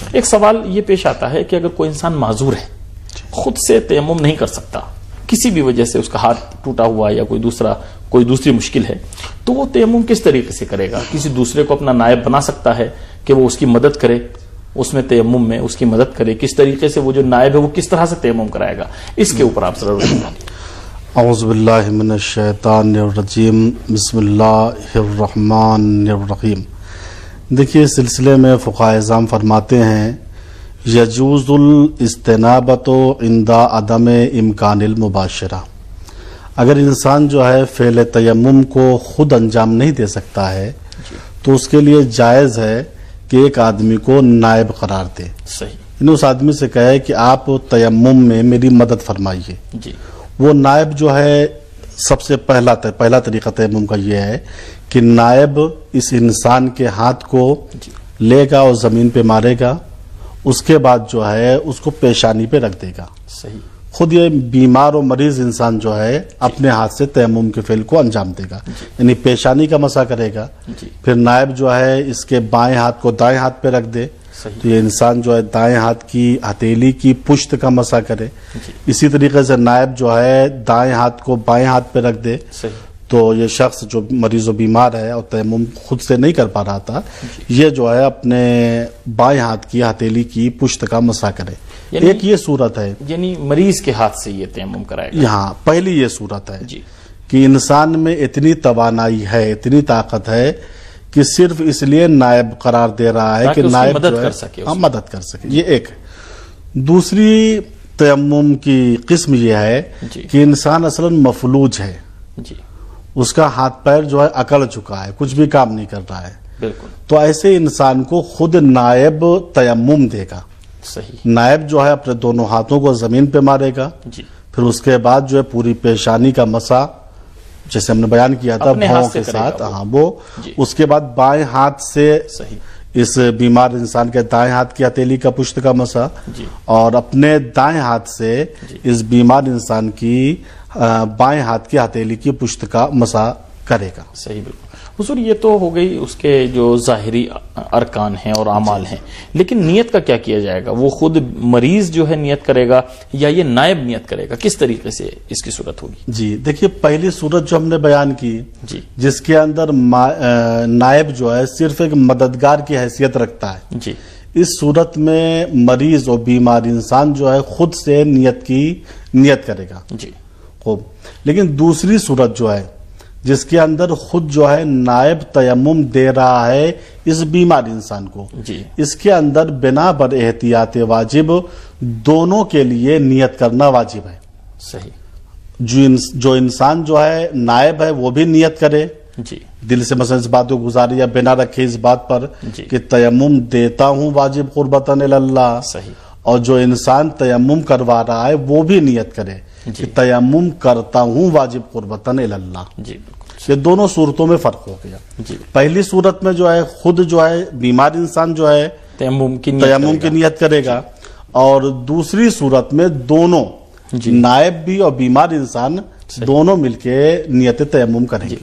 ایک سوال یہ پیش آتا ہے کہ اگر کوئی انسان معذور ہے، خود سے تیمم نہیں کر سکتا، کسی بھی وجہ سے اس کا ہاتھ ٹوٹا ہوا یا کوئی دوسری مشکل ہے، تو وہ تیمم کس طریقے سے کرے گا؟ کسی دوسرے کو اپنا نائب بنا سکتا ہے کہ وہ اس کی مدد کرے، اس میں تیمم میں اس کی مدد کرے؟ کس طریقے سے وہ جو نائب ہے وہ کس طرح سے تیمم کرائے گا؟ اس کے اوپر آپ ذرا روشنی ڈالیں۔ اعوذ باللہ من الشیطان الرجیم، بسم اللہ الرحمن الرحیم۔ دیکھیے، اس سلسلے میں فقہاء اعظام فرماتے ہیں یجوز الاستنابۃ عند عدم امکان المباشرہ۔ اگر انسان جو ہے فعل تیمم کو خود انجام نہیں دے سکتا ہے تو اس کے لیے جائز ہے کہ ایک آدمی کو نائب قرار دے۔ صحیح۔ اس آدمی سے کہے کہ آپ تیمم میں میری مدد فرمائیے۔ جی۔ وہ نائب جو ہے، سب سے پہلا طریقہ تیمم کا یہ ہے کہ نائب اس انسان کے ہاتھ کو لے گا اور زمین پہ مارے گا، اس کے بعد جو ہے اس کو پیشانی پہ رکھ دے گا۔ صحیح۔ خود یہ بیمار اور مریض انسان جو ہے اپنے ہاتھ سے تیمم کے فعل کو انجام دے گا، یعنی پیشانی کا مسح کرے گا۔ پھر نائب جو ہے اس کے بائیں ہاتھ کو دائیں ہاتھ پہ رکھ دے، تو یہ انسان جو ہے دائیں ہاتھ کی ہتھیلی کی پشت کا مسح کرے۔ اسی طریقے سے نائب جو ہے دائیں ہاتھ کو بائیں ہاتھ پہ رکھ دے، تو یہ شخص جو مریض و بیمار ہے اور تیمم خود سے نہیں کر پا رہا تھا، یہ جو ہے اپنے بائیں ہاتھ کی ہتھیلی کی پشت کا مسح کرے۔ ایک یہ صورت ہے، یعنی مریض کے ہاتھ سے یہ تیمم کرائے گا۔ یہاں پہلی یہ صورت ہے کہ انسان میں اتنی توانائی ہے، اتنی طاقت ہے کہ صرف اس لیے نائب قرار دے رہا ہے کہ نائب مدد جو ہے کر سکے، مدد کر سکے۔ یہ ایک۔ دوسری تیمم کی قسم یہ ہے کہ انسان اصلا مفلوج ہے، اس کا ہاتھ پیر جو ہے اکڑ چکا ہے، کچھ بھی کام نہیں کر رہا ہے، بالکل، تو ایسے انسان کو خود نائب تیمم دے گا۔ صحیح۔ نائب جو ہے اپنے دونوں ہاتھوں کو زمین پہ مارے گا، پھر اس کے بعد جو ہے پوری پیشانی کا مسح، جیسے ہم نے بیان کیا تھا بھاؤں کے ساتھ، وہ اس کے بعد بائیں ہاتھ سے اس بیمار انسان کے دائیں ہاتھ کی ہتھیلی کا پشت کا مسح، اور اپنے دائیں ہاتھ سے اس بیمار انسان کی بائیں ہاتھ کی ہتھیلی کی پشت کا مسح کرے گا۔ صحیح، بالکل۔ حضور، یہ تو ہو گئی اس کے جو ظاہری ارکان ہیں اور اعمال ہیں، لیکن نیت کا کیا کیا جائے گا؟ وہ خود مریض جو ہے نیت کرے گا یا یہ نائب نیت کرے گا؟ کس طریقے سے اس کی صورت ہوگی؟ جی دیکھیے، پہلی صورت جو ہم نے بیان کی، جس کے اندر نائب جو ہے صرف ایک مددگار کی حیثیت رکھتا ہے، اس صورت میں مریض اور بیمار انسان جو ہے خود سے نیت کرے گا۔ خوب۔ لیکن دوسری صورت جو ہے جس کے اندر خود جو ہے نائب تیمم دے رہا ہے اس بیمار انسان کو، اس کے اندر بنا بر احتیاط واجب دونوں کے لیے نیت کرنا واجب ہے۔ صحیح۔ جو انسان جو ہے نائب ہے وہ بھی نیت کرے، دل سے مثلا اس بات کو گزارے یا بنا رکھے اس بات پر کہ تیمم دیتا ہوں واجب قربتاً اللہ، اور جو انسان تیمم کروا رہا ہے وہ بھی نیت کرے کہ تیمم کرتا ہوں واجب قربتاً اللہ۔ یہ دونوں صورتوں میں فرق ہو گیا۔ پہلی صورت میں جو ہے خود جو ہے بیمار انسان جو ہے تیمم کی نیت کرے گا، اور دوسری صورت میں دونوں نائب بھی اور بیمار انسان دونوں مل کے نیت تیمم کریں گے۔